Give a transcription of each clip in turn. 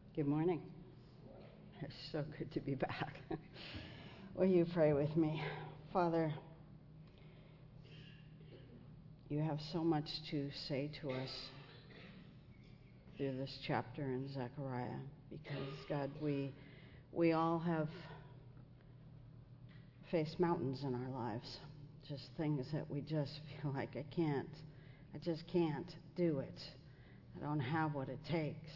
Good morning. It's so good to be back. Will you pray with me? Father, you have so much to say to us through this chapter in Zechariah because, God, we all have faced mountains in our lives, just things that we just feel like I just can't do it. I don't have what it takes.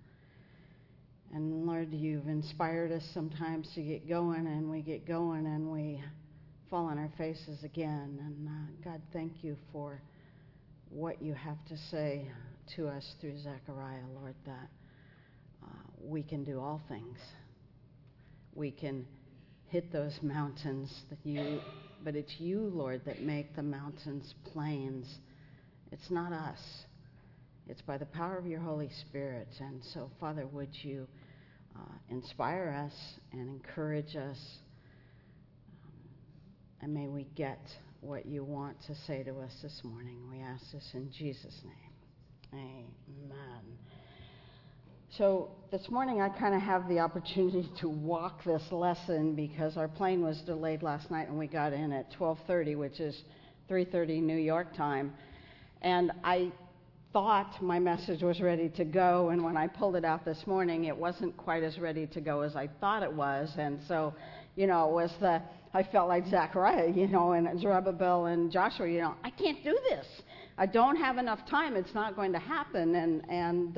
And Lord, you've inspired us sometimes to get going, and we get going, and we fall on our faces again. And God, thank you for what you have to say to us through Zechariah, Lord, that we can do all things. We can hit those mountains, but it's you, Lord, that make the mountains plains. It's not us. It's by the power of your Holy Spirit. And so, Father, would you inspire us and encourage us, and may we get what you want to say to us this morning. We ask this in Jesus' name. Amen. So this morning I kind of have the opportunity to walk this lesson because our plane was delayed last night and we got in at 12:30, which is 3:30 New York time. And I thought my message was ready to go, and when I pulled it out this morning, it wasn't quite as ready to go as I thought it was. And so, it was I felt like Zechariah, and Zerubbabel and Joshua, I can't do this. I don't have enough time. It's not going to happen. And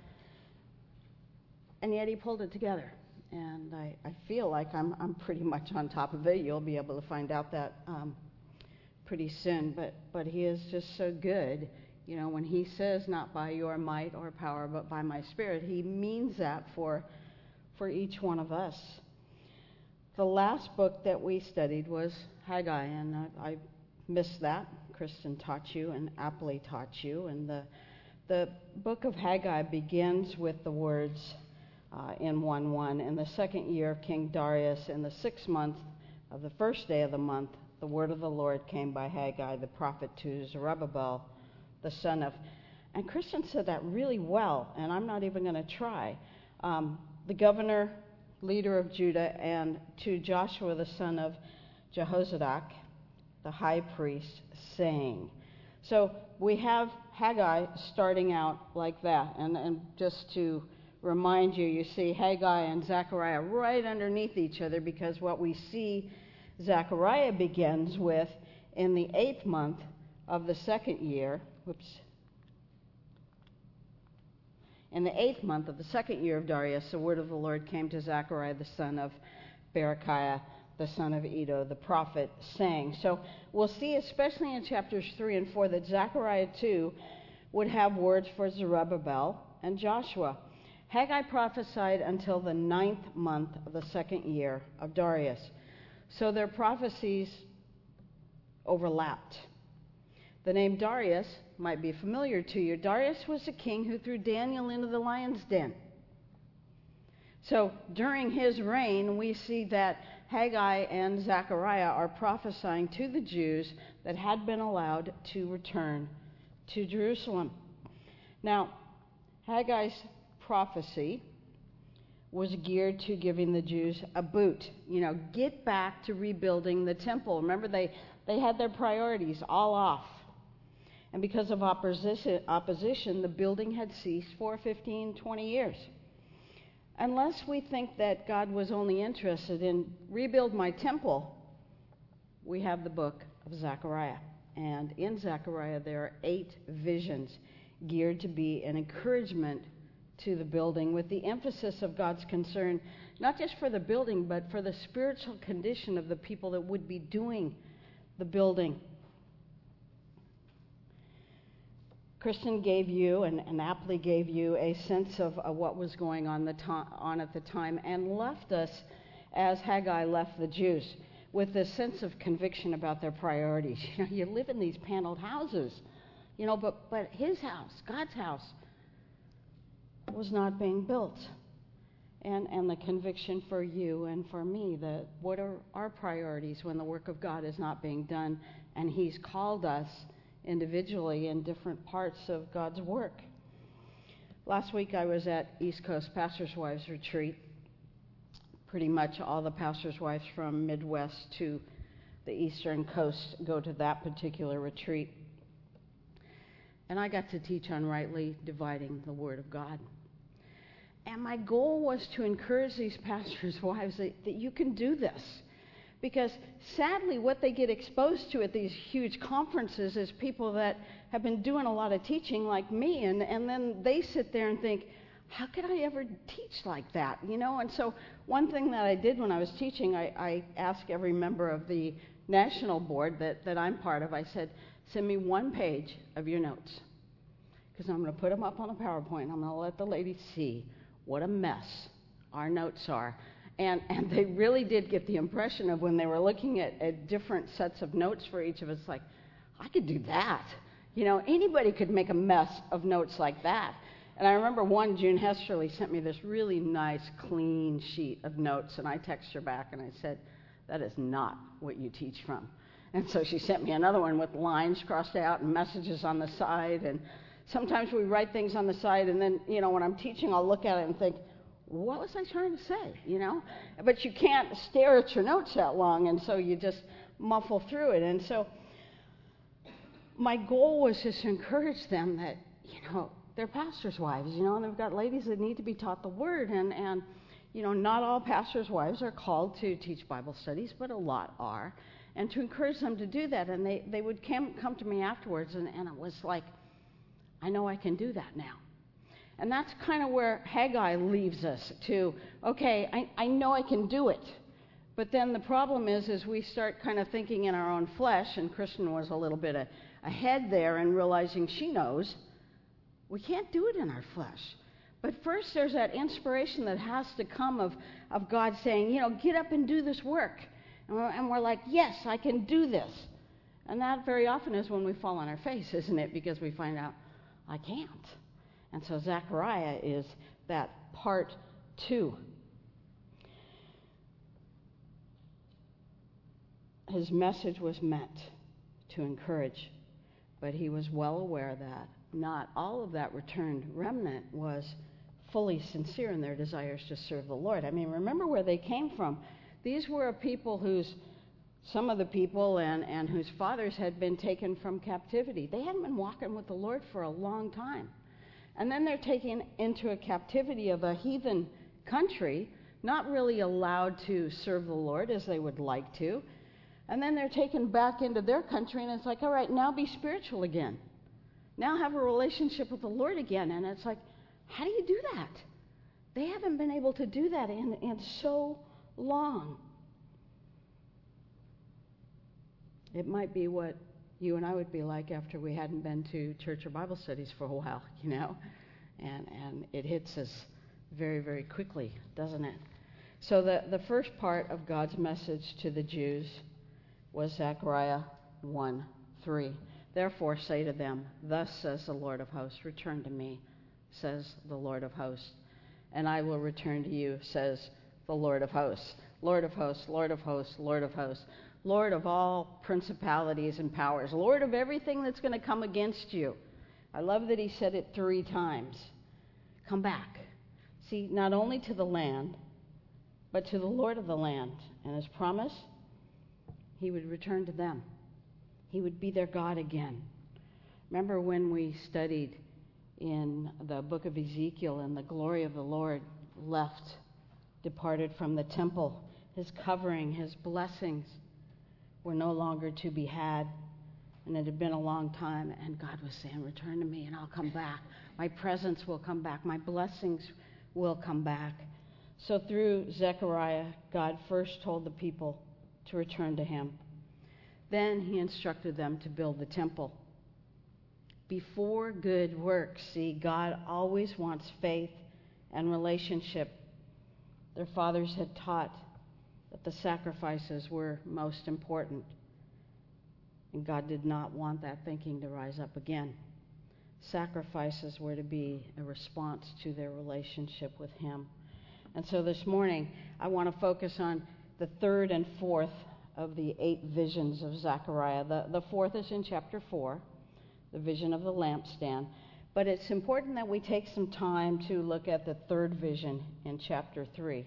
yet he pulled it together. And I feel like I'm pretty much on top of it. You'll be able to find out that pretty soon. But he is just so good. When he says, not by your might or power, but by my Spirit, he means that for each one of us. The last book that we studied was Haggai, and I missed that. Kristen taught you, and aptly taught you. And the book of Haggai begins with the words in 1:1, in the second year of King Darius, in the 6th month of the first day of the month, the word of the Lord came by Haggai, the prophet, to Zerubbabel, the son of, and Kristen said that really well, and I'm not even going to try, the governor, leader of Judah, and to Joshua, the son of Jehozadak, the high priest, saying. So we have Haggai starting out like that, and just to remind you, you see Haggai and Zechariah right underneath each other, because what we see Zechariah begins with in the 8th month of the second year, in the 8th month of the second year of Darius, the word of the Lord came to Zechariah, the son of Berechiah, the son of Iddo, the prophet, saying. So we'll see, especially in chapters 3 and 4, that Zechariah too would have words for Zerubbabel and Joshua. Haggai prophesied until the 9th month of the second year of Darius. So their prophecies overlapped. The name Darius might be familiar to you. Darius was the king who threw Daniel into the lion's den. So during his reign, we see that Haggai and Zechariah are prophesying to the Jews that had been allowed to return to Jerusalem. Now, Haggai's prophecy was geared to giving the Jews a boot. Get back to rebuilding the temple. Remember, they had their priorities all off. And because of opposition, the building had ceased for 15, 20 years. Unless we think that God was only interested in rebuild my temple, we have the book of Zechariah. And in Zechariah, there are 8 visions geared to be an encouragement to the building, with the emphasis of God's concern, not just for the building, but for the spiritual condition of the people that would be doing the building. Kristen gave you, and aptly gave you, a sense of what was going on at the time, and left us, as Haggai left the Jews, with this sense of conviction about their priorities. You live in these paneled houses, but his house, God's house, was not being built. And the conviction for you and for me that what are our priorities when the work of God is not being done, and he's called us individually in different parts of God's work. Last week I was at East Coast Pastors' Wives Retreat. Pretty much all the pastors' wives from Midwest to the Eastern Coast go to that particular retreat. And I got to teach on rightly dividing the Word of God. And my goal was to encourage these pastors' wives that you can do this. Because sadly, what they get exposed to at these huge conferences is people that have been doing a lot of teaching like me, and then they sit there and think, how could I ever teach like that? You know, and so one thing that I did when I was teaching, I asked every member of the national board that I'm part of, I said, send me one page of your notes. Because I'm going to put them up on a PowerPoint. I'm going to let the ladies see what a mess our notes are. And they really did get the impression of when they were looking at different sets of notes for each of us, like, I could do that. You know, anybody could make a mess of notes like that. And I remember June Hesterly sent me this really nice, clean sheet of notes, and I texted her back and I said, that is not what you teach from. And so she sent me another one with lines crossed out and messages on the side. And sometimes we write things on the side, and then, you know, when I'm teaching, I'll look at it and think, what was I trying to say, you know? But you can't stare at your notes that long, and so you just muffle through it. And so my goal was just to encourage them that, you know, they're pastors' wives, you know, and they've got ladies that need to be taught the Word. And you know, not all pastors' wives are called to teach Bible studies, but a lot are. And to encourage them to do that, and they would come to me afterwards, and it was like, I know I can do that now. And that's kind of where Haggai leaves us to, okay, I know I can do it. But then the problem is we start kind of thinking in our own flesh, and Kristen was a little bit ahead there in realizing she knows we can't do it in our flesh. But first there's that inspiration that has to come of God saying, you know, get up and do this work. And we're like, yes, I can do this. And that very often is when we fall on our face, isn't it? Because we find out, I can't. And so Zechariah is that part 2. His message was meant to encourage, but he was well aware that not all of that returned remnant was fully sincere in their desires to serve the Lord. I mean, remember where they came from. These were a people some of the people and whose fathers had been taken from captivity. They hadn't been walking with the Lord for a long time. And then they're taken into a captivity of a heathen country, not really allowed to serve the Lord as they would like to. And then they're taken back into their country, and it's like, all right, now be spiritual again. Now have a relationship with the Lord again. And it's like, how do you do that? They haven't been able to do that in so long. It might be what you and I would be like after we hadn't been to church or Bible studies for a while, you know? And it hits us very, very quickly, doesn't it? So the first part of God's message to the Jews was Zechariah 1:3. Therefore say to them, thus says the Lord of hosts, return to me, says the Lord of hosts, and I will return to you, says the Lord of hosts. Lord of hosts, Lord of hosts, Lord of hosts. Lord of all principalities and powers, Lord of everything that's going to come against you. I love that he said it 3 times. Come back. See, not only to the land, but to the Lord of the land. And his promise, he would return to them. He would be their God again. Remember when we studied in the book of Ezekiel and the glory of the Lord left, departed from the temple. His covering, his blessings were no longer to be had. And it had been a long time, and God was saying, return to me and I'll come back. My presence will come back. My blessings will come back. So through Zechariah, God first told the people to return to him. Then he instructed them to build the temple. Before good works, see, God always wants faith and relationship. Their fathers had taught that the sacrifices were most important. And God did not want that thinking to rise up again. Sacrifices were to be a response to their relationship with him. And so this morning, I want to focus on the 3rd and 4th of the 8 visions of Zechariah. The 4th is in chapter 4, the vision of the lampstand. But it's important that we take some time to look at the third vision in chapter 3.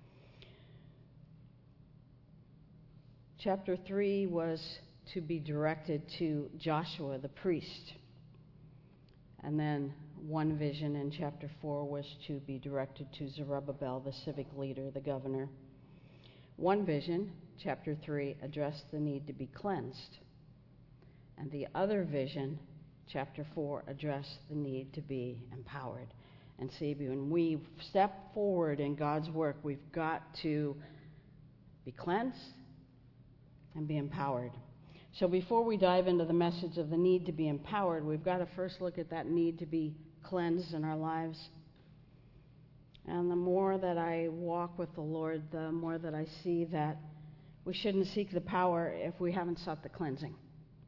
Chapter 3 was to be directed to Joshua the priest. And then one vision in chapter 4 was to be directed to Zerubbabel, the civic leader, the governor. One vision, chapter 3, addressed the need to be cleansed. And the other vision, chapter 4, addressed the need to be empowered. And see, when we step forward in God's work, we've got to be cleansed and be empowered. So before we dive into the message of the need to be empowered, we've got to first look at that need to be cleansed in our lives. And the more that I walk with the Lord, the more that I see that we shouldn't seek the power if we haven't sought the cleansing.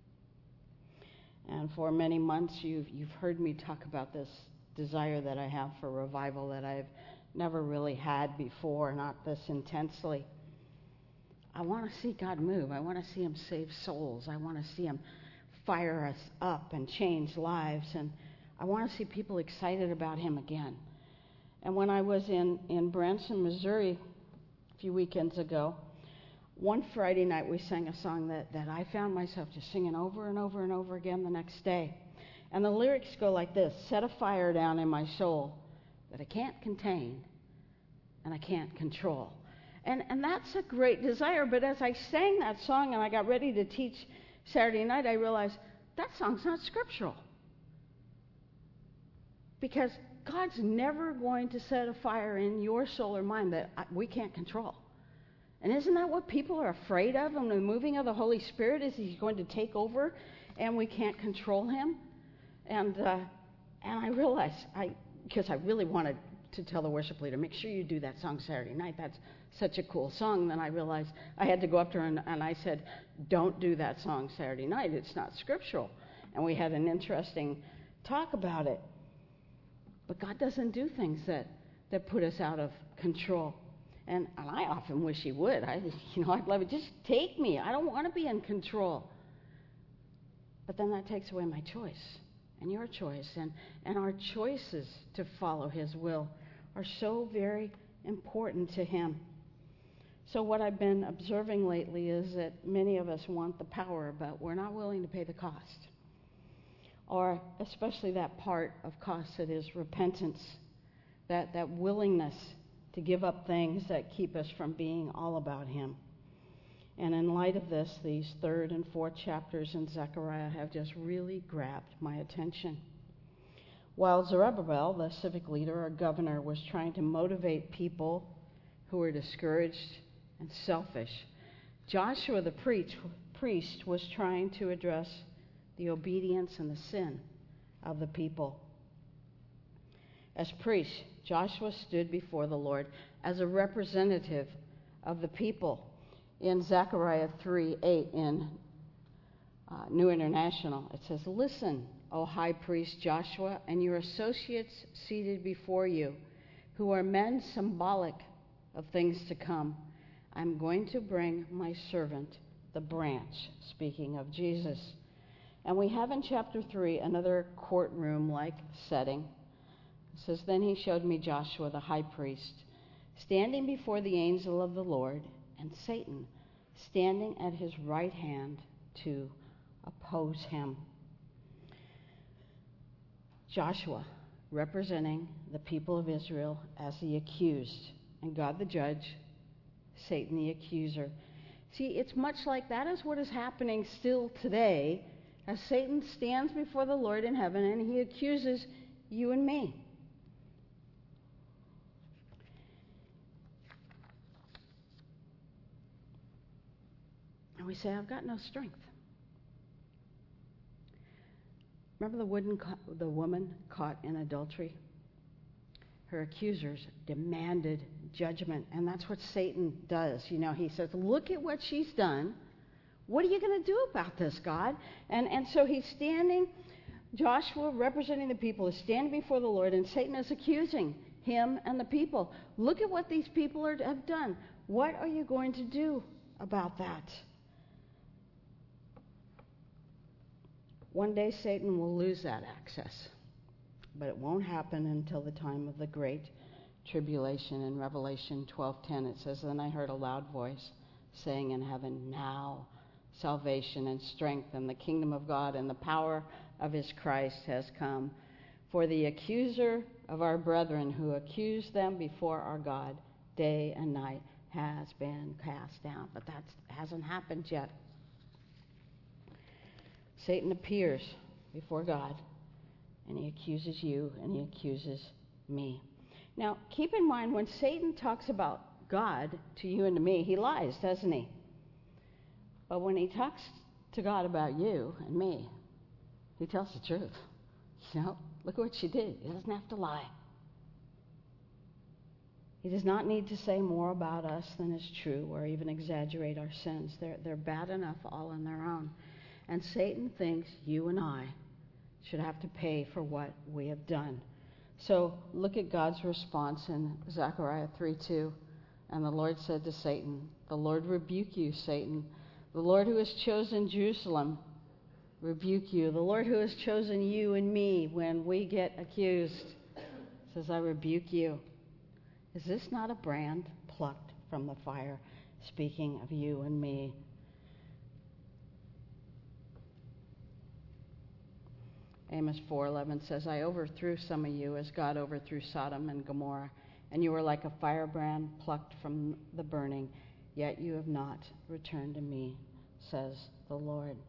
And for many months, you've heard me talk about this desire that I have for revival that I've never really had before, not this intensely. I want to see God move. I want to see Him save souls. I want to see Him fire us up and change lives. And I want to see people excited about Him again. And when I was in Branson, Missouri a few weekends ago, one Friday night we sang a song that I found myself just singing over and over and over again the next day. And the lyrics go like this: set a fire down in my soul that I can't contain and I can't control. And that's a great desire, but as I sang that song and I got ready to teach Saturday night, I realized that song's not scriptural. Because God's never going to set a fire in your soul or mine that we can't control. And isn't that what people are afraid of? And the moving of the Holy Spirit is He's going to take over and we can't control Him. And I realized, because I really wanted to tell the worship leader, make sure you do that song Saturday night. That's such a cool song. Then I realized I had to go up to her and I said, don't do that song Saturday night. It's not scriptural. And we had an interesting talk about it. But God doesn't do things that put us out of control. And I often wish He would. I'd love it. Just take me. I don't want to be in control. But then that takes away my choice and your choice. And our choices to follow His will are so very important to Him. So what I've been observing lately is that many of us want the power, but we're not willing to pay the cost. Or especially that part of cost that is repentance, that willingness to give up things that keep us from being all about Him. And in light of this, these third and fourth chapters in Zechariah have just really grabbed my attention. While Zerubbabel, the civic leader or governor, was trying to motivate people who were discouraged and selfish, Joshua the priest was trying to address the obedience and the sin of the people. As priest, Joshua stood before the Lord as a representative of the people. In Zechariah 3:8 in New International, it says, "Listen, O high priest Joshua, and your associates seated before you, who are men symbolic of things to come. I'm going to bring my servant, the branch," speaking of Jesus. And we have in chapter 3 another courtroom-like setting. It says, "Then he showed me Joshua the high priest, standing before the angel of the Lord, and Satan standing at his right hand to oppose him." Joshua representing the people of Israel as the accused, and God the judge, Satan the accuser. See, it's much like that is what is happening still today, as Satan stands before the Lord in heaven and he accuses you and me. And we say, I've got no strength. Remember the woman caught in adultery? Her accusers demanded judgment, and that's what Satan does. He says, look at what she's done. What are you going to do about this, God? And so he's standing, Joshua, representing the people, is standing before the Lord, and Satan is accusing him and the people. Look at what these people have done. What are you going to do about that? One day Satan will lose that access. but it won't happen until the time of the great tribulation. In Revelation 12:10 it says, "Then I heard a loud voice saying in heaven, 'Now salvation and strength and the kingdom of God and the power of his Christ has come. For the accuser of our brethren who accused them before our God day and night has been cast down.'" But that hasn't happened yet. Satan appears before God, and he accuses you, and he accuses me. Now, keep in mind, when Satan talks about God to you and to me, he lies, doesn't he? But when he talks to God about you and me, he tells the truth. You know, look at what she did. He doesn't have to lie. He does not need to say more about us than is true or even exaggerate our sins. They're bad enough all on their own. And Satan thinks you and I should have to pay for what we have done. So look at God's response in Zechariah 3:2. "And the Lord said to Satan, 'The Lord rebuke you, Satan. The Lord who has chosen Jerusalem rebuke you.'" The Lord who has chosen you and me when we get accused says, "I rebuke you." Is this not a brand plucked from the fire, speaking of you and me? Amos 4:11 says, "I overthrew some of you as God overthrew Sodom and Gomorrah, and you were like a firebrand plucked from the burning, yet you have not returned to me, says the Lord."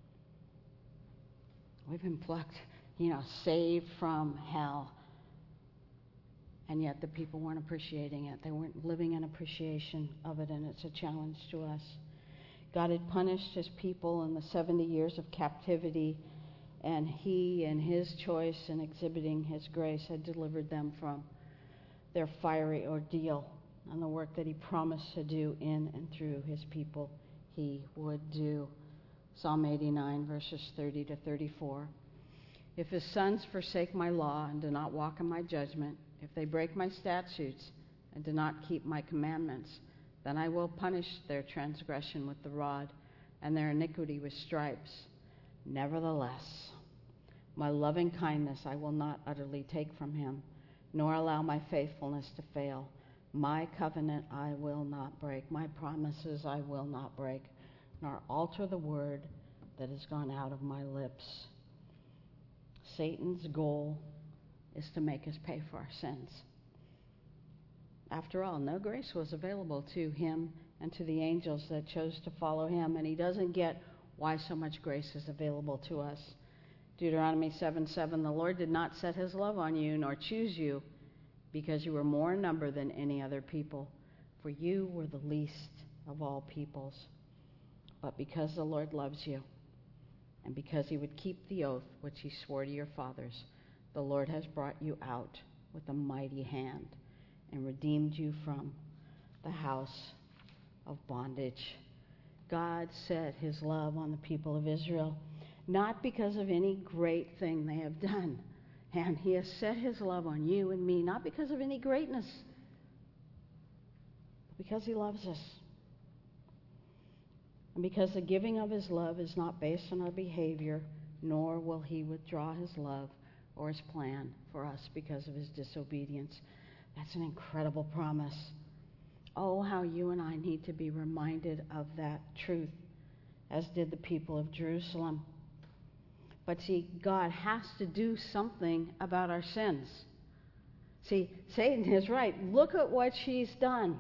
We've been plucked, saved from hell. And yet the people weren't appreciating it. They weren't living in appreciation of it, and it's a challenge to us. God had punished his people in the 70 years of captivity, and he, in his choice in exhibiting his grace, had delivered them from their fiery ordeal and the work that he promised to do in and through his people he would do. Psalm 89, verses 30 to 34. "If his sons forsake my law and do not walk in my judgment, if they break my statutes and do not keep my commandments, then I will punish their transgression with the rod and their iniquity with stripes. Nevertheless, my loving kindness I will not utterly take from him, nor allow my faithfulness to fail. My covenant I will not break. My promises I will not break, nor alter the word that has gone out of my lips." Satan's goal is to make us pay for our sins. After all, no grace was available to him and to the angels that chose to follow him, and he doesn't get why so much grace is available to us. Deuteronomy 7:7, "The Lord did not set his love on you, nor choose you, because you were more in number than any other people, for you were the least of all peoples. But because the Lord loves you, and because he would keep the oath which he swore to your fathers, the Lord has brought you out with a mighty hand and redeemed you from the house of bondage." God set his love on the people of Israel, not because of any great thing they have done. And he has set his love on you and me, not because of any greatness, but because he loves us. And because the giving of his love is not based on our behavior, nor will he withdraw his love or his plan for us because of his disobedience. That's an incredible promise. Oh, how you and I need to be reminded of that truth, as did the people of Jerusalem. But see, God has to do something about our sins. See, Satan is right. Look at what she's done.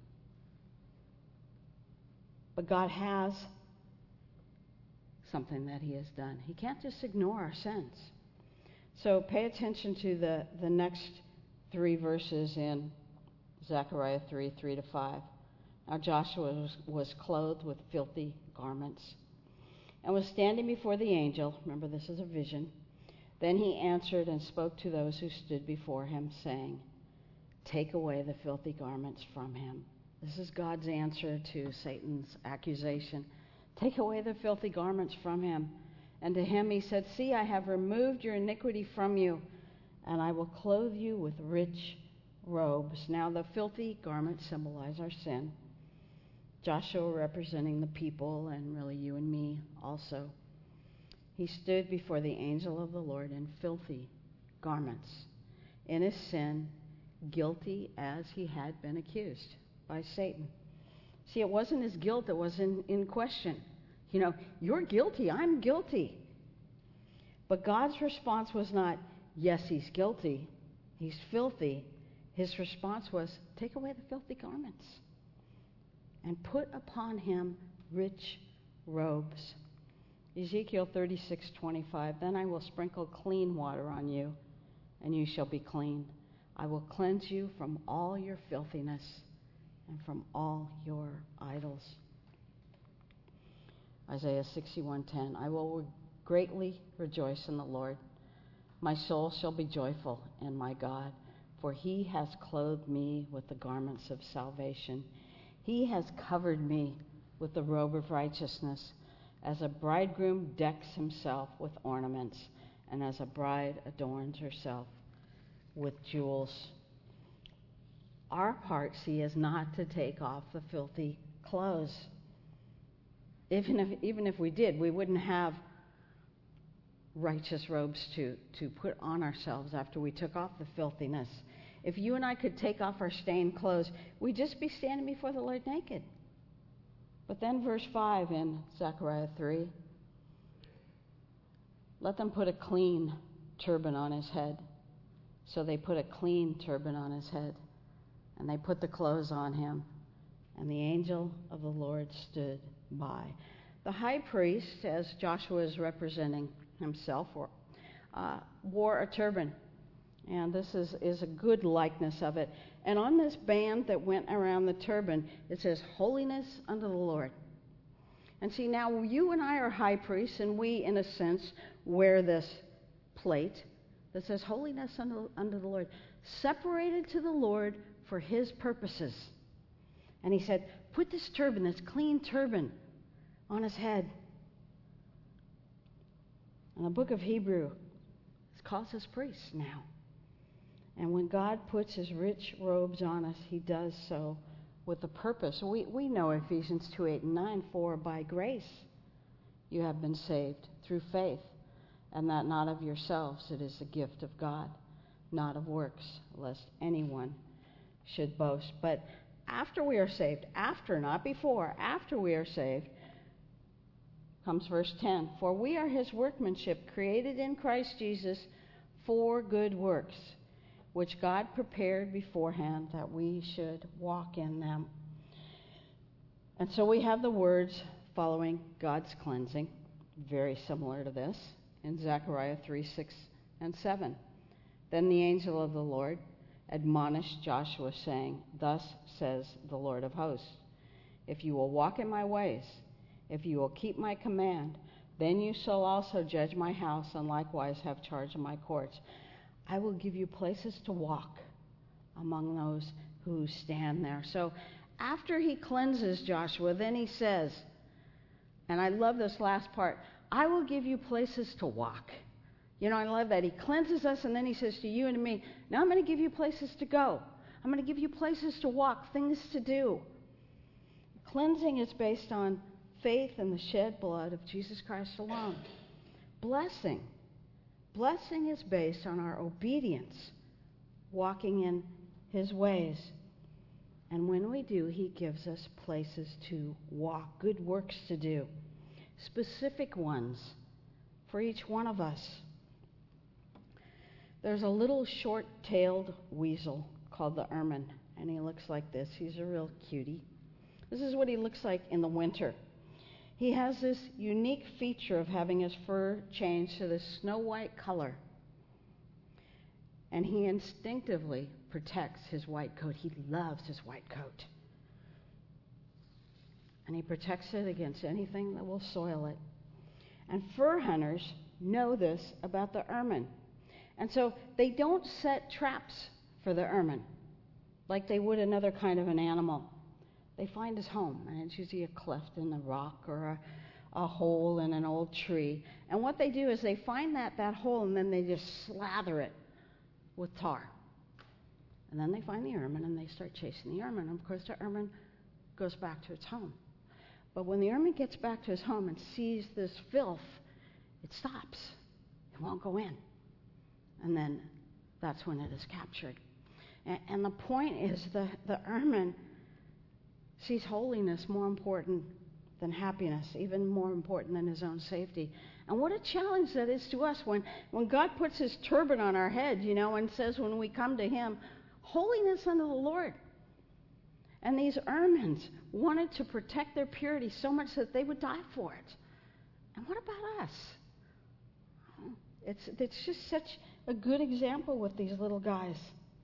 But God has something that he has done. He can't just ignore our sins. So pay attention to the next 3 verses in Zechariah 3:3 to 5. "Now Joshua was clothed with filthy garments and was standing before the angel." Remember, this is a vision. "Then he answered and spoke to those who stood before him, saying, 'Take away the filthy garments from him.'" This is God's answer to Satan's accusation. "Take away the filthy garments from him." And to him he said, "See, I have removed your iniquity from you, and I will clothe you with rich robes." Now the filthy garments symbolize our sin. Joshua representing the people, and really you and me also. He stood before the angel of the Lord in filthy garments. In his sin, guilty as he had been accused by Satan. See, it wasn't his guilt that was in question. You're guilty, I'm guilty. But God's response was not, yes, he's guilty, he's filthy. His response was, take away the filthy garments and put upon him rich robes. Ezekiel 36:25, then I will sprinkle clean water on you, and you shall be clean. I will cleanse you from all your filthiness and from all your idols. Isaiah 61:10, I will greatly rejoice in the Lord. My soul shall be joyful in my God, for he has clothed me with the garments of salvation. He has covered me with the robe of righteousness, as a bridegroom decks himself with ornaments, and as a bride adorns herself with jewels. Our part, see, is not to take off the filthy clothes. Even if we did, we wouldn't have righteous robes to put on ourselves after we took off the filthiness. If you and I could take off our stained clothes, we'd just be standing before the Lord naked. But then verse 5 in Zechariah 3, let them put a clean turban on his head. So they put a clean turban on his head, and they put the clothes on him, and the angel of the Lord stood by. The high priest, as Joshua is representing himself, wore a turban, and this is a good likeness of it. And on this band that went around the turban, it says, Holiness unto the Lord. And see, now you and I are high priests, and we, in a sense, wear this plate that says, Holiness unto the Lord, separated to the Lord for his purposes. And he said, put this turban, this clean turban, on his head. And the book of Hebrews calls us priests now. And when God puts his rich robes on us, he does so with a purpose. We know Ephesians 2:8-9, for by grace you have been saved through faith, and that not of yourselves, it is a gift of God, not of works, lest anyone should boast. But after we are saved, after, not before, after we are saved, comes verse 10, for we are his workmanship, created in Christ Jesus for good works, which God prepared beforehand that we should walk in them. And so we have the words following God's cleansing, very similar to this, in Zechariah 3:6-7. Then the angel of the Lord admonished Joshua, saying, Thus says the Lord of hosts, if you will walk in my ways, if you will keep my command, then you shall also judge my house, and likewise have charge of my courts. I will give you places to walk among those who stand there. So after he cleanses Joshua, then he says, and I love this last part, I will give you places to walk. I love that. He cleanses us, and then he says to you and to me, now I'm going to give you places to go. I'm going to give you places to walk, things to do. Cleansing is based on faith in the shed blood of Jesus Christ alone. Blessing is based on our obedience, walking in his ways. And when we do, he gives us places to walk, good works to do, specific ones for each one of us. There's a little short-tailed weasel called the ermine, and he looks like this. He's a real cutie. This is what he looks like in the winter. He has this unique feature of having his fur changed to this snow white color. And he instinctively protects his white coat. He loves his white coat. And he protects it against anything that will soil it. And fur hunters know this about the ermine. And so they don't set traps for the ermine like they would another kind of an animal. They find his home, and it's usually a cleft in the rock or a hole in an old tree. And what they do is they find that hole, and then they just slather it with tar. And then they find the ermine, and they start chasing the ermine. And of course, the ermine goes back to its home. But when the ermine gets back to his home and sees this filth, it stops. It won't go in. and then that's when it is captured. And the point is the ermine sees holiness more important than happiness, even more important than his own safety. And what a challenge that is to us when God puts his turban on our head, and says when we come to him, holiness unto the Lord. And these ermines wanted to protect their purity so much that they would die for it. And what about us? It's just such a good example with these little guys.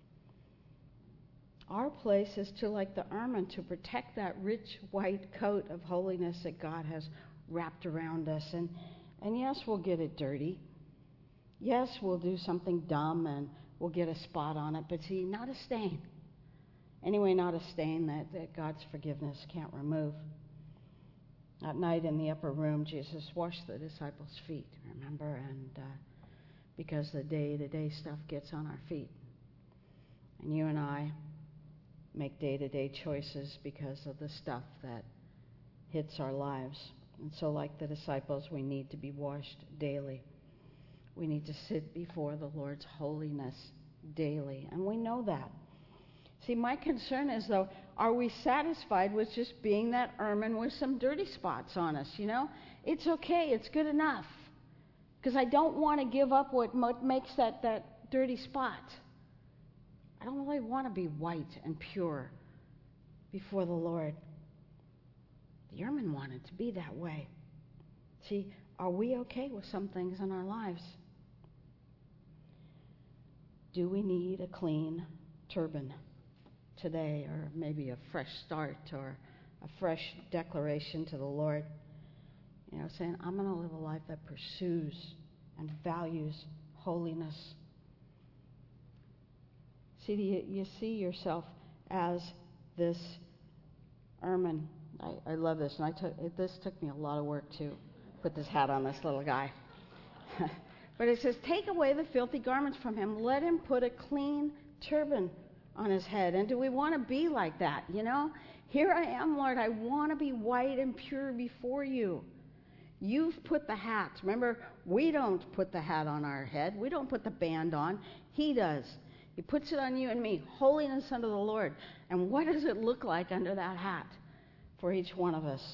Our place is to, like the ermine, to protect that rich white coat of holiness that God has wrapped around us. And yes, we'll get it dirty. Yes, we'll do something dumb and we'll get a spot on it. But see, not a stain. Anyway, not a stain that God's forgiveness can't remove. At night in the upper room, Jesus washed the disciples' feet, remember? And because the day-to-day stuff gets on our feet. And you and I make day-to-day choices because of the stuff that hits our lives. And so like the disciples, we need to be washed daily. We need to sit before the Lord's holiness daily. And we know that. See, my concern is, though, are we satisfied with just being that ermine with some dirty spots on us, It's okay. It's good enough. Because I don't want to give up what makes that dirty spot. I don't really want to be white and pure before the Lord. The ermine wanted to be that way. See, are we okay with some things in our lives? Do we need a clean turban today, or maybe a fresh start, or a fresh declaration to the Lord? Saying, I'm going to live a life that pursues and values holiness. See, you see yourself as this ermine. I love this, and this took me a lot of work to put this hat on this little guy. But it says, take away the filthy garments from him. Let him put a clean turban on his head. And do we want to be like that, Here I am, Lord. I want to be white and pure before you. You've put the hat. Remember, we don't put the hat on our head. We don't put the band on. He does. He puts it on you and me. Holiness unto the Lord. And what does it look like under that hat for each one of us?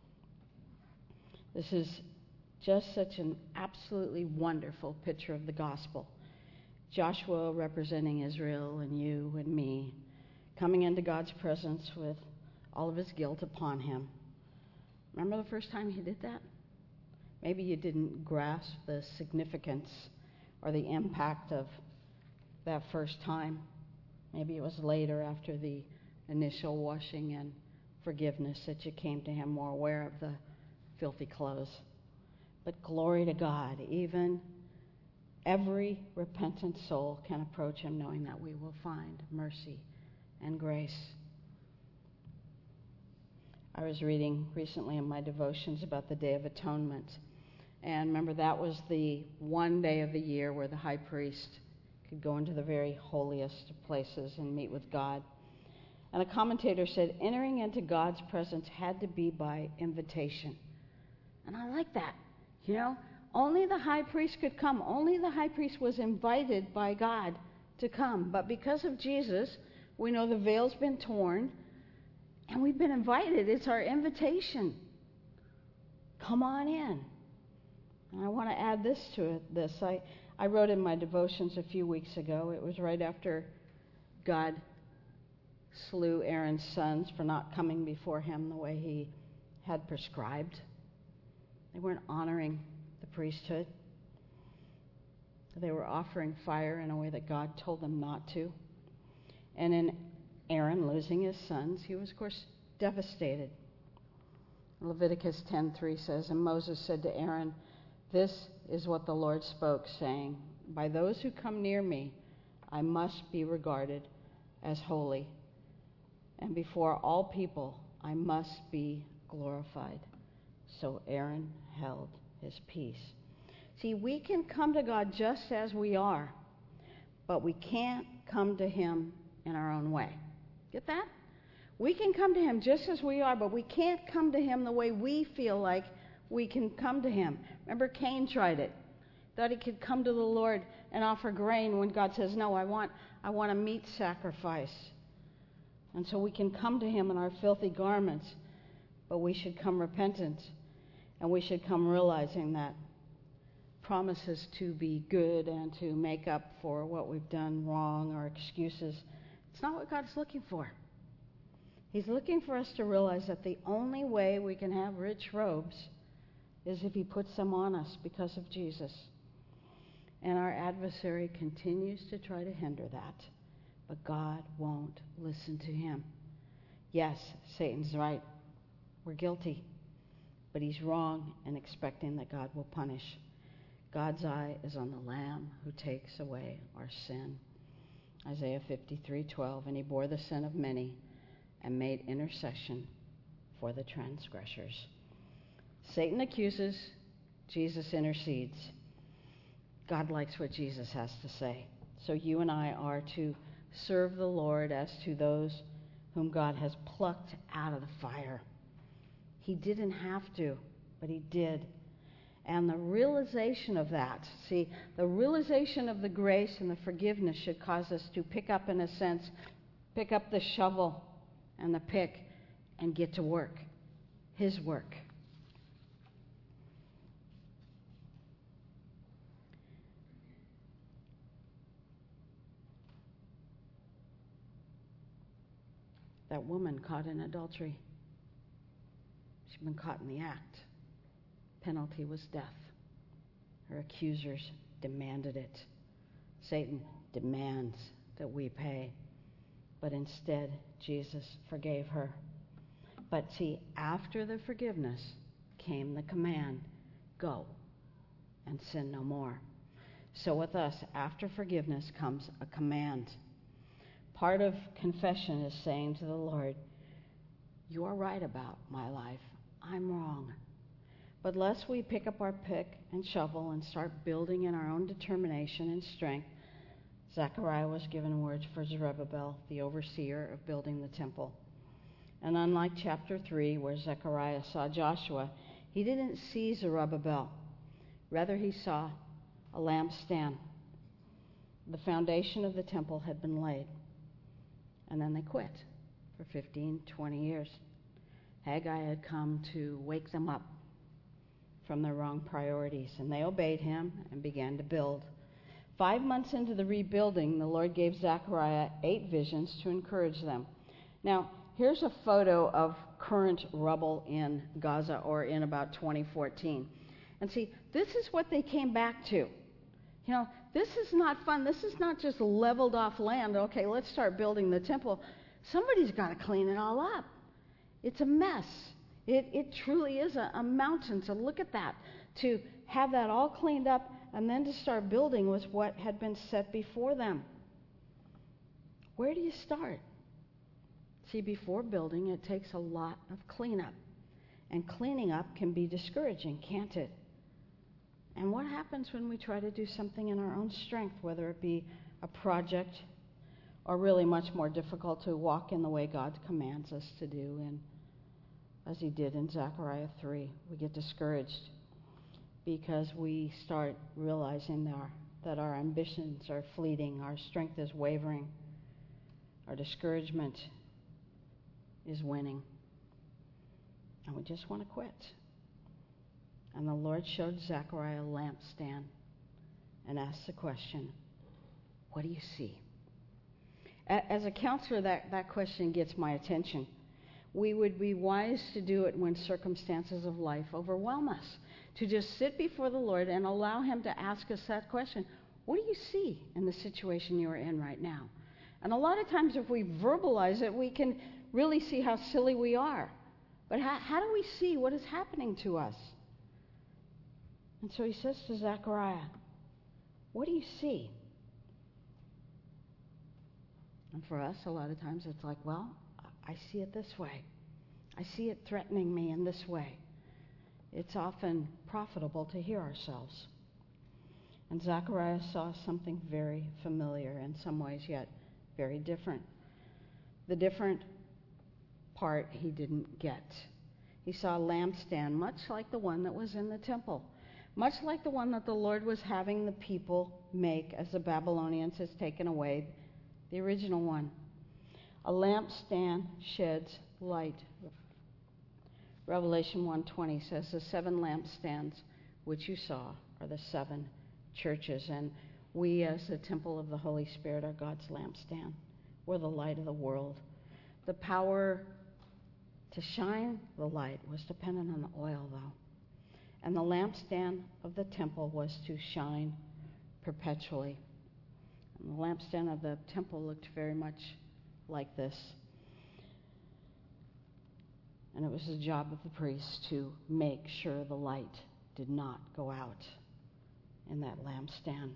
This is just such an absolutely wonderful picture of the gospel. Joshua representing Israel and you and me, coming into God's presence with all of his guilt upon him. Remember the first time he did that? Maybe you didn't grasp the significance or the impact of that first time. Maybe it was later, after the initial washing and forgiveness, that you came to him more aware of the filthy clothes. But glory to God, even every repentant soul can approach him knowing that we will find mercy and grace. I was reading recently in my devotions about the Day of Atonement. And remember, that was the one day of the year where the high priest could go into the very holiest of places and meet with God. And a commentator said entering into God's presence had to be by invitation. And I like that. Only the high priest could come. Only the high priest was invited by God to come. But because of Jesus, we know the veil's been torn, and we've been invited. It's our invitation. Come on in. And I want to add this to this. I wrote in my devotions a few weeks ago. It was right after God slew Aaron's sons for not coming before him the way he had prescribed. They weren't honoring the priesthood. They were offering fire in a way that God told them not to. And in Aaron losing his sons, he was, of course, devastated. Leviticus 10:3 says, and Moses said to Aaron, this is what the Lord spoke, saying, by those who come near me, I must be regarded as holy. And before all people, I must be glorified. So Aaron held his peace. See, we can come to God just as we are, but we can't come to him in our own way. Get that? We can come to him just as we are, but we can't come to him the way we feel like we can come to him. Remember, Cain tried it. Thought he could come to the Lord and offer grain when God says, no, I want a meat sacrifice. And so we can come to him in our filthy garments, but we should come repentant, and we should come realizing that promises to be good and to make up for what we've done wrong or excuses, it's not what God's looking for. He's looking for us to realize that the only way we can have rich robes is if he puts them on us because of Jesus. And our adversary continues to try to hinder that, but God won't listen to him. Yes, Satan's right. We're guilty, but he's wrong in expecting that God will punish. God's eye is on the Lamb who takes away our sin. Isaiah 53:12, and he bore the sin of many and made intercession for the transgressors. Satan accuses, Jesus intercedes. God likes what Jesus has to say. So you and I are to serve the Lord as to those whom God has plucked out of the fire. He didn't have to, but he did. And the realization of that, the realization of the grace and the forgiveness should cause us to pick up, in a sense, pick up the shovel and the pick and get to work, his work. That woman caught in adultery, she'd been caught in the act. Penalty was death. Her accusers demanded it. Satan demands that we pay. But instead, Jesus forgave her. But see, after the forgiveness came the command, go and sin no more. So with us, after forgiveness comes a command. Part of confession is saying to the Lord, you are right about my life. I'm wrong. But lest we pick up our pick and shovel and start building in our own determination and strength, Zechariah was given words for Zerubbabel, the overseer of building the temple. And unlike chapter 3, where Zechariah saw Joshua, he didn't see Zerubbabel. Rather, he saw a lampstand. The foundation of the temple had been laid. And then they quit for 15, 20 years. Haggai had come to wake them up from their wrong priorities, and they obeyed him and began to build. 5 months into the rebuilding, the Lord gave Zechariah 8 visions to encourage them. Now, here's a photo of current rubble in Gaza, or in about 2014. And see, this is what they came back to. You know, this is not fun. This is not just leveled off land. Okay, let's start building the temple. Somebody's got to clean it all up. It's a mess. It truly is a mountain. So look at that. To have that all cleaned up and then to start building was what had been set before them. Where do you start? See, before building, it takes a lot of cleanup. And cleaning up can be discouraging, can't it? And what happens when we try to do something in our own strength, whether it be a project or really much more difficult to walk in the way God commands us to do, and as he did in Zechariah 3, we get discouraged because we start realizing that our ambitions are fleeting, our strength is wavering, our discouragement is winning, and we just want to quit. And the Lord showed Zechariah a lampstand and asked the question, what do you see? As a counselor, that question gets my attention. We would be wise to do it when circumstances of life overwhelm us, to just sit before the Lord and allow him to ask us that question. What do you see in the situation you're in right now? And a lot of times if we verbalize it, we can really see how silly we are. But how do we see what is happening to us? And so he says to Zechariah, what do you see? And for us, a lot of times it's like, well, I see it this way. I see it threatening me in this way. It's often profitable to hear ourselves. And Zechariah saw something very familiar, in some ways yet very different. The different part he didn't get. He saw a lampstand much like the one that was in the temple. much like the one that the Lord was having the people make as the Babylonians has taken away the original one. A lampstand sheds light. Revelation 1:20 says, the 7 lampstands which you saw are the 7 churches, and we as the temple of the Holy Spirit are God's lampstand. We're the light of the world. The power to shine the light was dependent on the oil, though. And the lampstand of the temple was to shine perpetually. And the lampstand of the temple looked very much like this. And it was the job of the priest to make sure the light did not go out in that lampstand.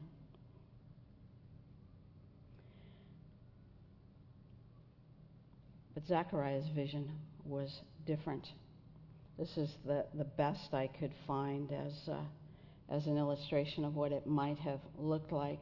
But Zechariah's vision was different. This is the best I could find as an illustration of what it might have looked like.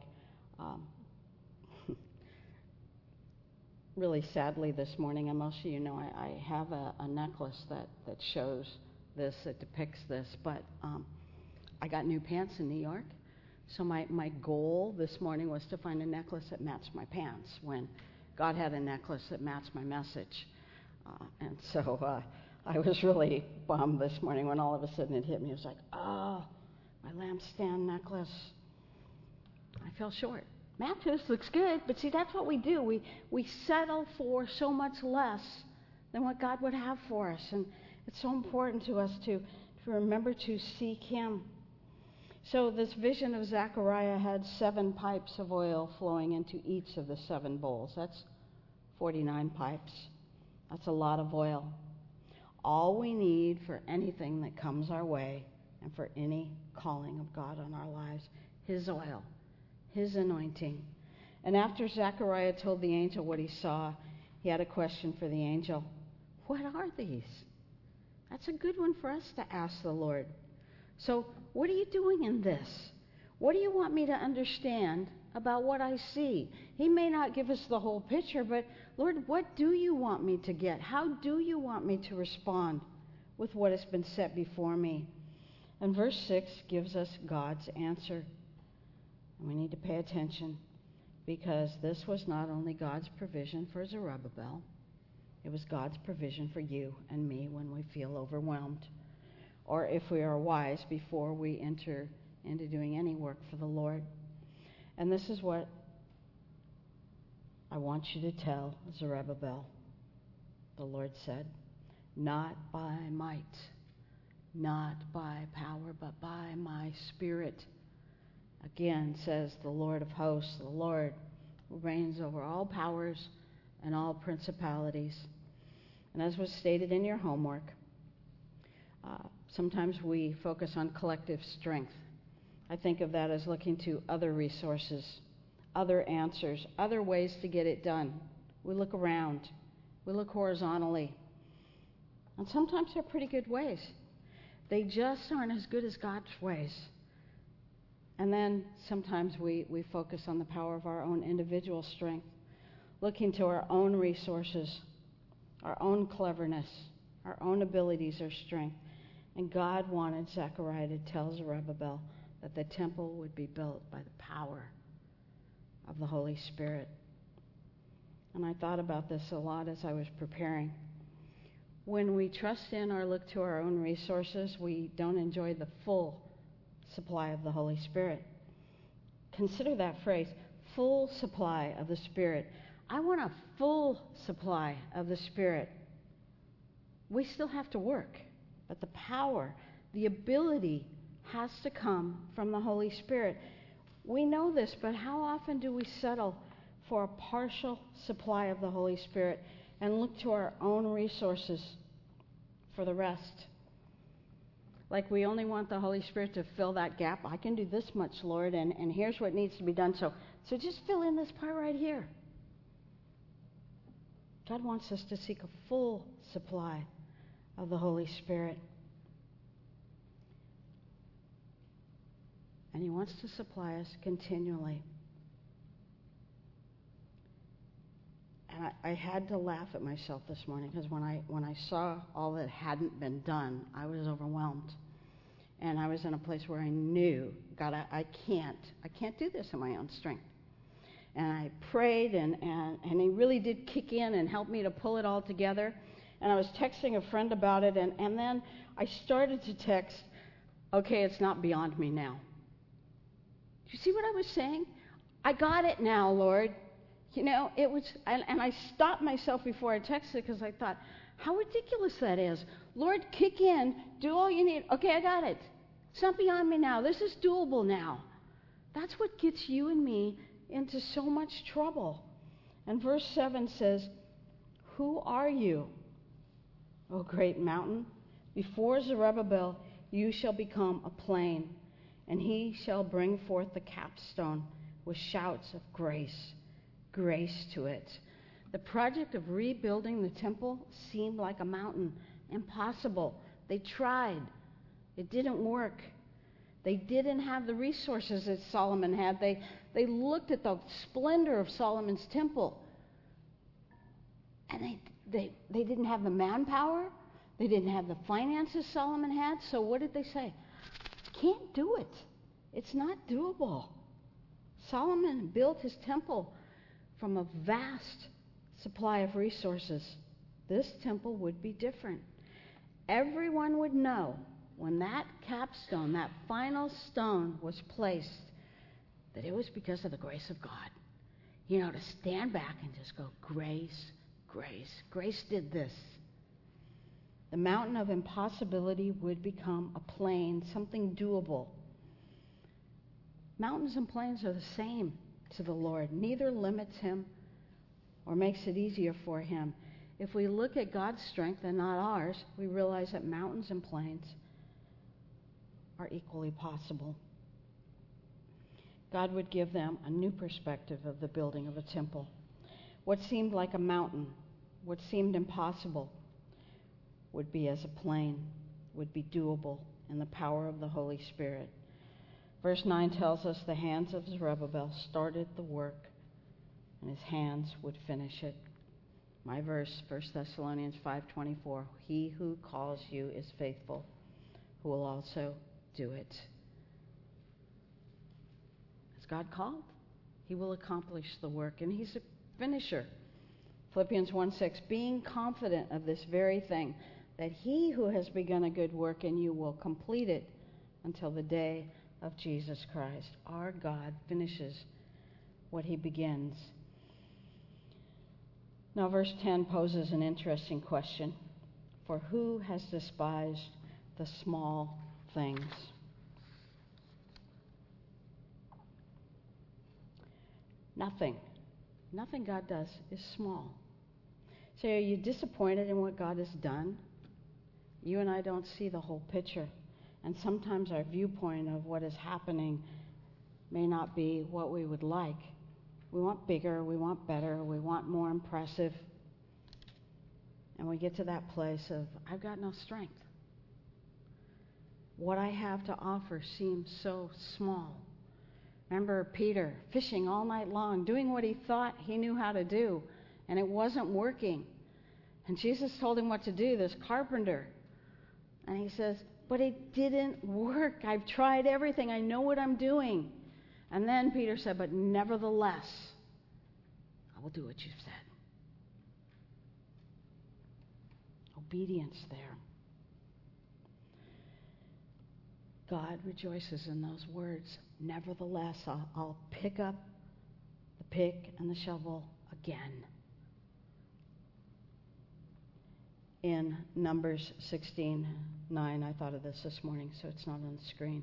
Really sadly this morning, and most of you know, I have a necklace that shows this, that depicts this, but I got new pants in New York, so my goal this morning was to find a necklace that matched my pants when God had a necklace that matched my message. And so I was really bummed this morning when all of a sudden it hit me. It was like, oh, my lampstand necklace. I fell short. Matches looks good, but see, that's what we do. We settle for so much less than what God would have for us. And it's so important to us to remember to seek Him. So this vision of Zechariah had 7 pipes of oil flowing into each of the 7 bowls. That's 49 pipes. That's a lot of oil. All we need for anything that comes our way and for any calling of God on our lives, His oil, His anointing. And after Zechariah told the angel what he saw, he had a question for the angel. What are these? That's a good one for us to ask the Lord. So, what are you doing in this? What do you want me to understand about what I see? He may not give us the whole picture, but Lord, what do you want me to get? How do you want me to respond with what has been set before me? And verse 6 gives us God's answer. And we need to pay attention, because this was not only God's provision for Zerubbabel, it was God's provision for you and me when we feel overwhelmed, or if we are wise before we enter into doing any work for the Lord. And this is what I want you to tell Zerubbabel. The Lord said, not by might, not by power, but by my Spirit. Again, says the Lord of hosts, the Lord who reigns over all powers and all principalities. And as was stated in your homework, sometimes we focus on collective strength. I think of that as looking to other resources, other answers, other ways to get it done. We look around. We look horizontally. And sometimes they're pretty good ways. They just aren't as good as God's ways. And then sometimes we focus on the power of our own individual strength, looking to our own resources, our own cleverness, our own abilities or strength. And God wanted Zechariah to tell Zerubbabel that the temple would be built by the power of the Holy Spirit. And I thought about this a lot as I was preparing. When we trust in or look to our own resources, we don't enjoy the full supply of the Holy Spirit. Consider that phrase, full supply of the Spirit. I want a full supply of the Spirit. We still have to work, but the power, the ability has to come from the Holy Spirit. We know this, but how often do we settle for a partial supply of the Holy Spirit and look to our own resources for the rest? Like we only want the Holy Spirit to fill that gap. I can do this much, Lord, and here's what needs to be done. So just fill in this part right here. God wants us to seek a full supply of the Holy Spirit. And He wants to supply us continually. And I had to laugh at myself this morning, because when I saw all that hadn't been done, I was overwhelmed. And I was in a place where I knew, God, I can't do this in my own strength. And I prayed, and he really did kick in and help me to pull it all together. And I was texting a friend about it, and then I started to text, okay, it's not beyond me now. Do you see what I was saying? I got it now, Lord. You know, it was, and I stopped myself before I texted because I thought, how ridiculous that is. Lord, kick in, do all you need. Okay, I got it. It's not beyond me now. This is doable now. That's what gets you and me into so much trouble. And verse 7 says, who are you, O great mountain? Before Zerubbabel you shall become a plain, and he shall bring forth the capstone with shouts of grace, grace to it. The project of rebuilding the temple seemed like a mountain, impossible. They tried. It didn't work. They didn't have the resources that Solomon had. They looked at the splendor of Solomon's temple, and they didn't have the manpower. They didn't have the finances Solomon had. So what did they say? Can't do it. It's not doable. Solomon built his temple from a vast supply of resources. This temple would be different. Everyone would know when that capstone, that final stone was placed, that it was because of the grace of God. You know, to stand back and just go, grace, grace. Grace did this. The mountain of impossibility would become a plain, something doable. Mountains and plains are the same to the Lord. Neither limits him or makes it easier for him. If we look at God's strength and not ours, we realize that mountains and plains are equally possible. God would give them a new perspective of the building of a temple. What seemed like a mountain, what seemed impossible, would be as a plain, would be doable in the power of the Holy Spirit. Verse 9 tells us the hands of Zerubbabel started the work, and his hands would finish it. My verse, 1 Thessalonians 5:24, he who calls you is faithful, who will also do it. As God called, he will accomplish the work, and he's a finisher. Philippians 1:6, being confident of this very thing, that he who has begun a good work in you will complete it until the day of Jesus Christ. Our God finishes what he begins. Now, verse 10 poses an interesting question. For who has despised the small things? Nothing. Nothing God does is small. So are you disappointed in what God has done? You and I don't see the whole picture. And sometimes our viewpoint of what is happening may not be what we would like. We want bigger, we want better, we want more impressive. And we get to that place of, I've got no strength. What I have to offer seems so small. Remember Peter fishing all night long, doing what he thought he knew how to do, and it wasn't working. And Jesus told him what to do, this carpenter. And he says, but it didn't work. I've tried everything. I know what I'm doing. And then Peter said, but nevertheless, I will do what you've said. Obedience there. God rejoices in those words. Nevertheless, I'll pick up the pick and the shovel again. In Numbers 16:9, I thought of this morning, so it's not on the screen.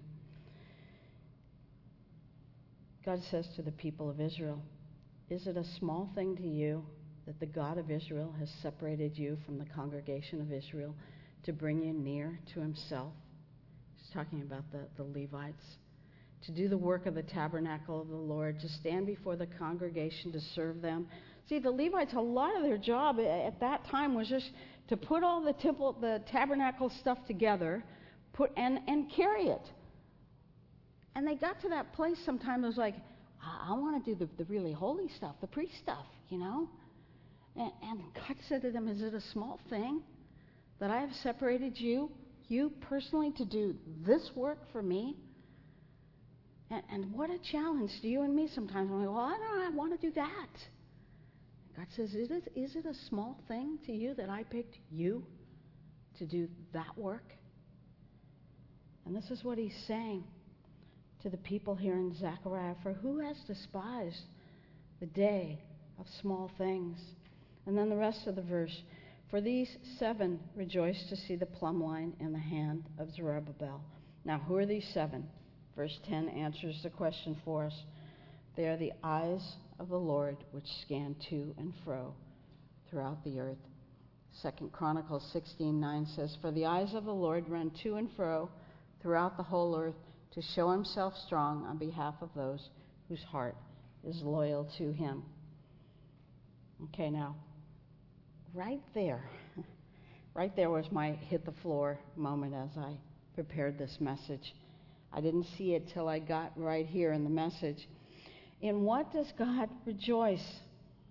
God says to the people of Israel, is it a small thing to you that the God of Israel has separated you from the congregation of Israel to bring you near to himself? He's talking about the Levites. To do the work of the tabernacle of the Lord, to stand before the congregation, to serve them. See, the Levites, a lot of their job at that time was just to put all the tabernacle stuff together, and carry it. And they got to that place sometimes, it was like, I want to do the really holy stuff, the priest stuff, you know? And God said to them, is it a small thing that I have separated you? you personally to do this work for me? And what a challenge to you and me sometimes. When we go, I want to do that. God says, is it a small thing to you that I picked you to do that work? And this is what he's saying to the people here in Zechariah. For who has despised the day of small things? And then the rest of the verse. For these 7 rejoice to see the plumb line in the hand of Zerubbabel. Now, who are these 7? Verse 10 answers the question for us. They are the eyes of the Lord which scan to and fro throughout the earth. 2 Chronicles 16:9 says, For the eyes of the Lord run to and fro throughout the whole earth to show himself strong on behalf of those whose heart is loyal to him. Okay, now, right there was my hit the floor moment as I prepared this message. I didn't see it till I got right here in the message. In what does God rejoice?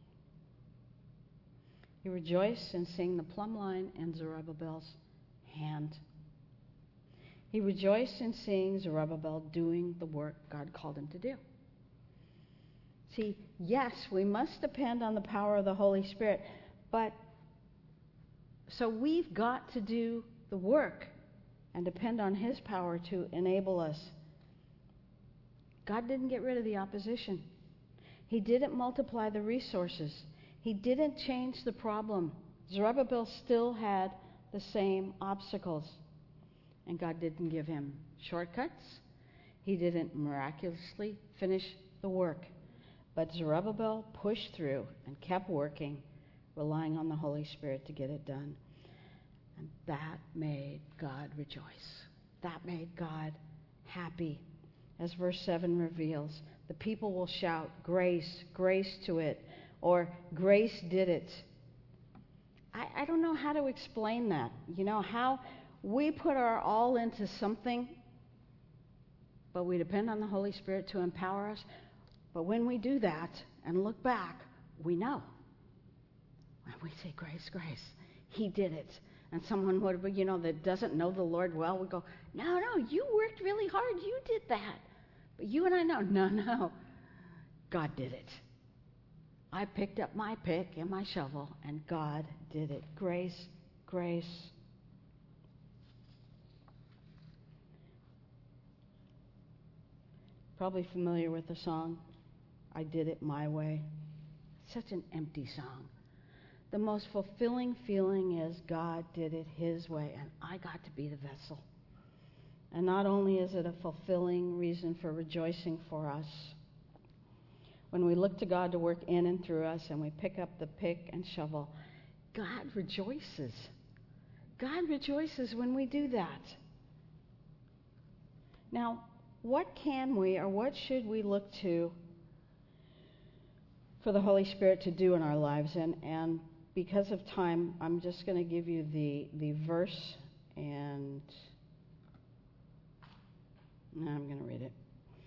He rejoiced in seeing the plumb line in Zerubbabel's hand. He rejoiced in seeing Zerubbabel doing the work God called him to do. See, yes, we must depend on the power of the Holy Spirit, but so we've got to do the work and depend on his power to enable us. God didn't get rid of the opposition. He didn't multiply the resources. He didn't change the problem. Zerubbabel still had the same obstacles. And God didn't give him shortcuts. He didn't miraculously finish the work. But Zerubbabel pushed through and kept working, relying on the Holy Spirit to get it done. And that made God rejoice. That made God happy. As verse 7 reveals, the people will shout, grace, grace to it, or grace did it. I don't know how to explain that. You know, how we put our all into something, but we depend on the Holy Spirit to empower us. But when we do that and look back, we know. And we say, grace, grace. He did it. And someone would, that doesn't know the Lord well would go, no, you worked really hard. You did that. But you and I know, no. God did it. I picked up my pick and my shovel, and God did it. Grace, grace. Probably familiar with the song, I Did It My Way. Such an empty song. The most fulfilling feeling is God did it his way, and I got to be the vessel. And not only is it a fulfilling reason for rejoicing for us, when we look to God to work in and through us and we pick up the pick and shovel, God rejoices. God rejoices when we do that. Now, what can we or what should we look to for the Holy Spirit to do in our lives? And because of time, I'm just going to give you the verse, and I'm going to read it.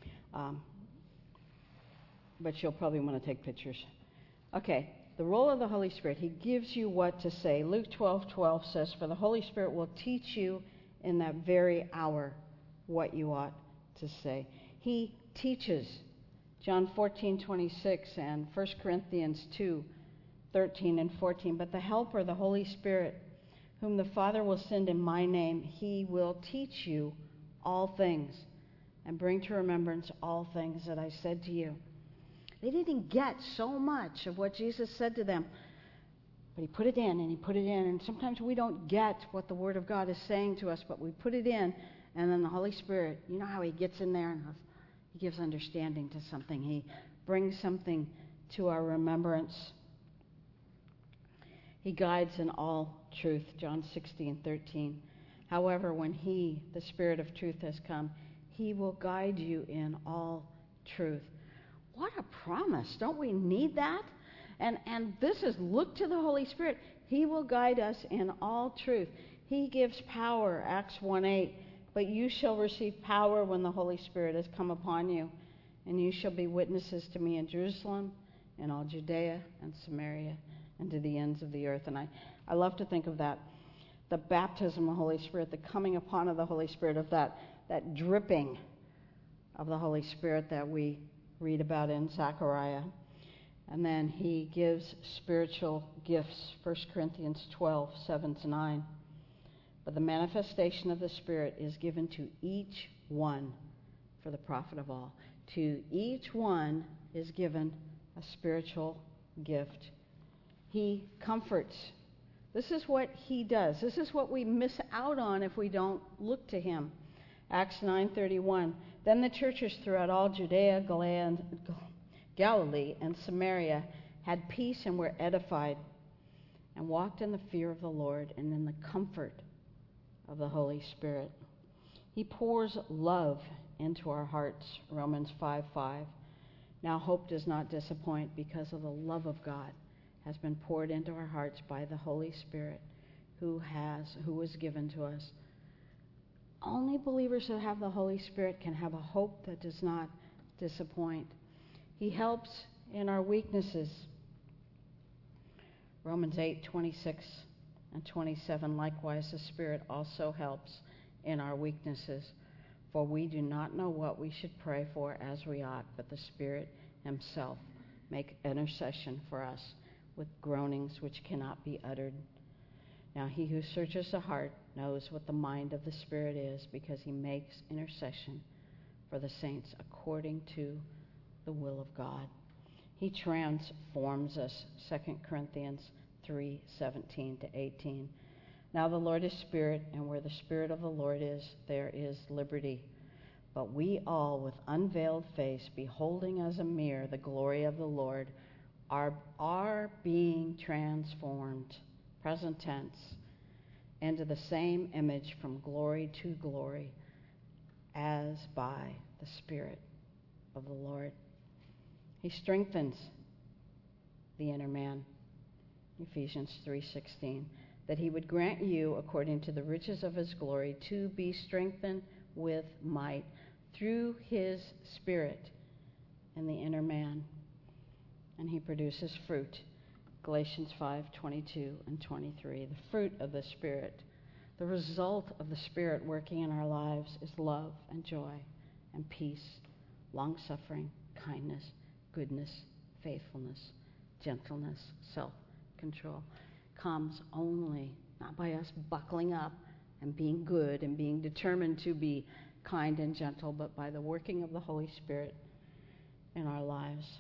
But you'll probably want to take pictures. Okay, the role of the Holy Spirit. He gives you what to say. Luke 12:12 says, For the Holy Spirit will teach you in that very hour what you ought to say. He teaches. John 14:26 and 1 Corinthians 2:13 and 14. But the Helper, the Holy Spirit, whom the Father will send in my name, he will teach you all things and bring to remembrance all things that I said to you. They didn't get so much of what Jesus said to them, but he put it in and he put it in. And sometimes we don't get what the Word of God is saying to us, but we put it in, and then the Holy Spirit, you know how he gets in there and he gives understanding to something. He brings something to our remembrance. He guides in all truth, John 16:13. However, when he, the Spirit of truth, has come, he will guide you in all truth. What a promise. Don't we need that? And this is, look to the Holy Spirit. He will guide us in all truth. He gives power, Acts 1:8. But you shall receive power when the Holy Spirit has come upon you, and you shall be witnesses to me in Jerusalem, and all Judea and Samaria, and to the ends of the earth. And I love to think of that the baptism of the Holy Spirit, the coming upon of the Holy Spirit, of that dripping of the Holy Spirit that we read about in Zechariah. And then he gives spiritual gifts, 1 Corinthians 12, 7-9. But the manifestation of the Spirit is given to each one for the profit of all. To each one is given a spiritual gift. He comforts. This is what he does. This is what we miss out on if we don't look to him. Acts 9:31. Then the churches throughout all Judea, Galilee, and Samaria had peace and were edified, and walked in the fear of the Lord and in the comfort of the Holy Spirit. He pours love into our hearts, Romans 5:5. Now hope does not disappoint, because of the love of God has been poured into our hearts by the Holy Spirit who was given to us. Only believers who have the Holy Spirit can have a hope that does not disappoint. He helps in our weaknesses. Romans 8:26 and 27. Likewise, the Spirit also helps in our weaknesses. For we do not know what we should pray for as we ought, but the Spirit himself make intercession for us with groanings which cannot be uttered. Now he who searches the heart knows what the mind of the Spirit is, because he makes intercession for the saints according to the will of God. He transforms us, 2 Corinthians 3:17-18. Now the Lord is Spirit, and where the Spirit of the Lord is, there is liberty. But we all, with unveiled face, beholding as a mirror the glory of the Lord, are being transformed, present tense, into the same image from glory to glory, as by the Spirit of the Lord. He strengthens the inner man, Ephesians 3:16, that he would grant you, according to the riches of his glory, to be strengthened with might through his Spirit in the inner man. And he produces fruit, Galatians 5:22 and 23. The fruit of the Spirit, the result of the Spirit working in our lives, is love and joy and peace, long-suffering, kindness, goodness, faithfulness, gentleness, self-control. Comes only not by us buckling up and being good and being determined to be kind and gentle, but by the working of the Holy Spirit in our lives.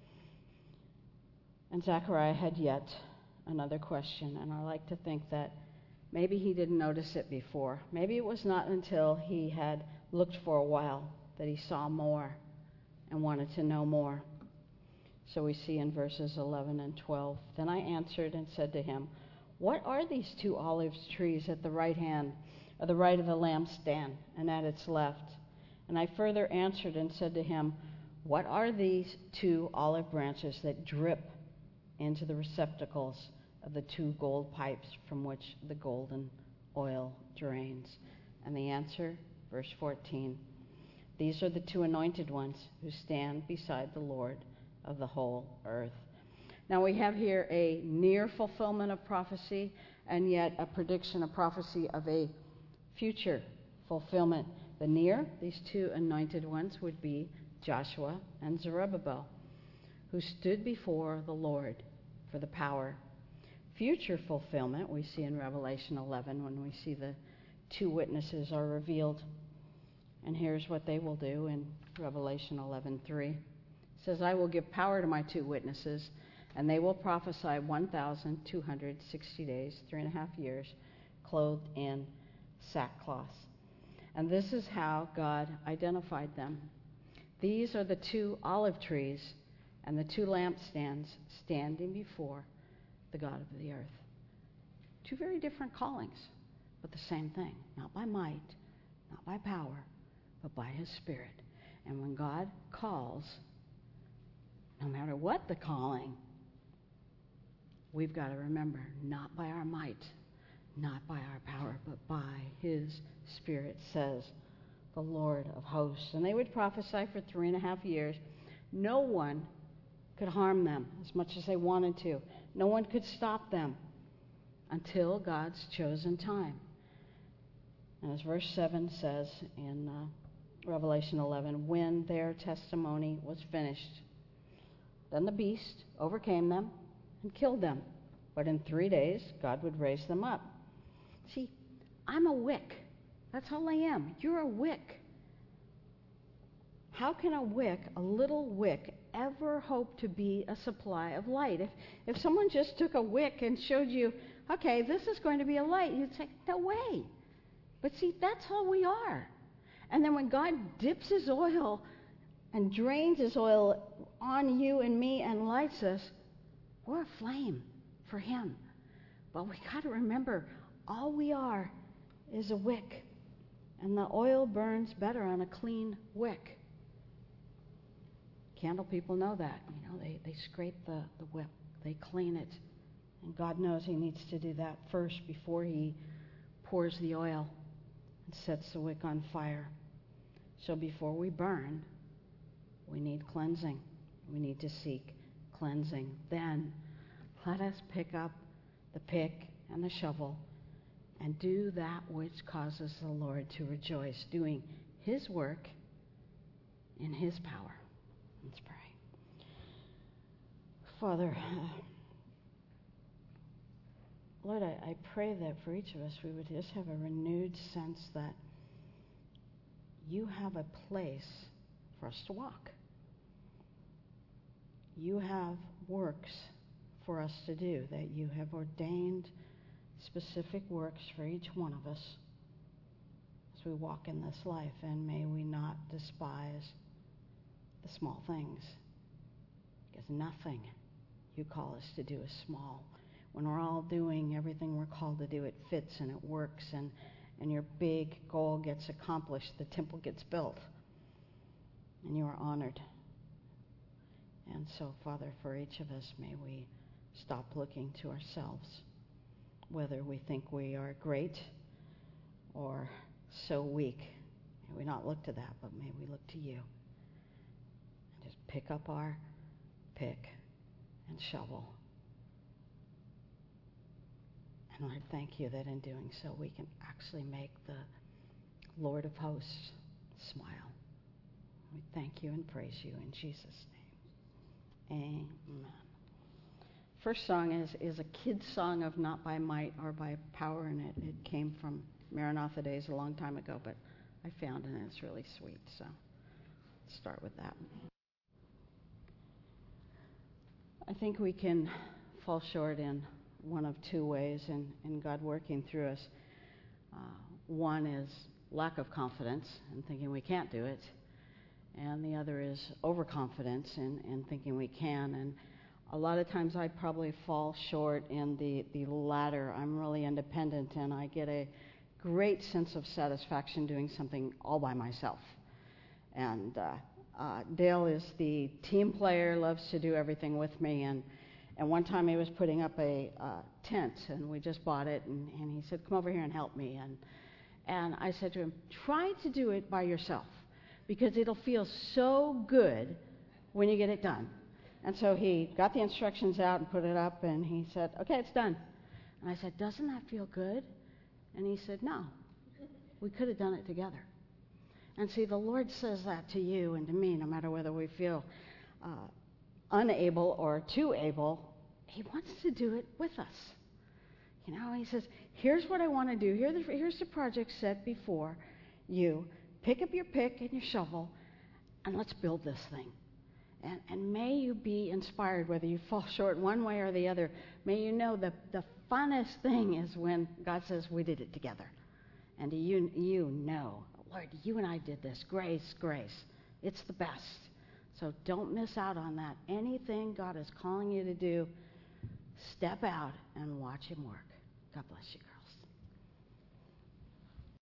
And Zechariah had yet another question, and I like to think that maybe he didn't notice it before. Maybe it was not until he had looked for a while that he saw more and wanted to know more. So we see in verses 11 and 12, Then I answered and said to him, What are these two olive trees at the right hand, or the right of the lampstand, and at its left? And I further answered and said to him, What are these two olive branches that drip into the receptacles of the two gold pipes from which the golden oil drains? And the answer, verse 14, These are the two anointed ones who stand beside the Lord of the whole earth. Now we have here a near fulfillment of prophecy, and yet a prediction, a prophecy of a future fulfillment. The near, these two anointed ones, would be Joshua and Zerubbabel, who stood before the Lord for the power. Future fulfillment we see in Revelation 11, when we see the two witnesses are revealed. And here's what they will do in Revelation 11:3. It says, I will give power to my two witnesses, and they will prophesy 1,260 days, 3.5 years, clothed in sackcloth. And this is how God identified them. These are the two olive trees and the two lampstands standing before the God of the earth. Two very different callings, but the same thing. Not by might, not by power, but by his Spirit. And when God calls, no matter what the calling, we've got to remember, not by our might, not by our power, but by his Spirit, says the Lord of hosts. And they would prophesy for 3.5 years. No one could harm them as much as they wanted to. No one could stop them until God's chosen time. And as verse 7 says in Revelation 11, when their testimony was finished, then the beast overcame them and killed them. But in 3 days, God would raise them up. See, I'm a wick. That's all I am. You're a wick. How can a wick, a little wick, ever hope to be a supply of light? If someone just took a wick and showed you, okay, this is going to be a light, you'd say, no way. But see, that's all we are. And then when God dips his oil and drains his oil on you and me and lights us, we're a flame for him. But we got to remember, all we are is a wick. And the oil burns better on a clean wick. Candle people know that. You know, they scrape the wick. They clean it. And God knows he needs to do that first before he pours the oil and sets the wick on fire. So before we burn, we need cleansing. We need to seek cleansing. Then let us pick up the pick and the shovel and do that which causes the Lord to rejoice, doing his work in his power. Let's pray. Father, Lord, I pray that for each of us we would just have a renewed sense that you have a place for us to walk. You have works for us to do, that you have ordained specific works for each one of us as we walk in this life, and may we not despise the small things, because nothing you call us to do is small. When we're all doing everything we're called to do, it fits and it works, and your big goal gets accomplished. The temple gets built, and you are honored. And so, Father, for each of us, may we stop looking to ourselves, whether we think we are great or so weak. May we not look to that, but may we look to you. And just pick up our pick and shovel. And Lord, thank you that in doing so we can actually make the Lord of hosts smile. We thank you and praise you in Jesus' name. Amen. First song is a kid's song of Not by Might or by Power, and it came from Maranatha days a long time ago, but I found it and it's really sweet, so let's start with that. I think we can fall short in one of two ways in God working through us. One is lack of confidence and thinking we can't do it, and the other is overconfidence and thinking we can. And a lot of times I probably fall short in the latter. I'm really independent, and I get a great sense of satisfaction doing something all by myself. And Dale is the team player, loves to do everything with me. And one time he was putting up a tent, and we just bought it, and he said, come over here and help me. And I said to him, try to do it by yourself, because it'll feel so good when you get it done. And so he got the instructions out and put it up, and he said, okay, it's done. And I said, doesn't that feel good? And he said, no, we could have done it together. And see, the Lord says that to you and to me, no matter whether we feel unable or too able. He wants to do it with us. You know, he says, here's what I want to do. Here's the project set before you. Pick up your pick and your shovel, and let's build this thing. And may you be inspired, whether you fall short one way or the other. May you know the funnest thing is when God says, we did it together. And you know, Lord, you and I did this. Grace, grace. It's the best. So don't miss out on that. Anything God is calling you to do, step out and watch him work. God bless you, girls.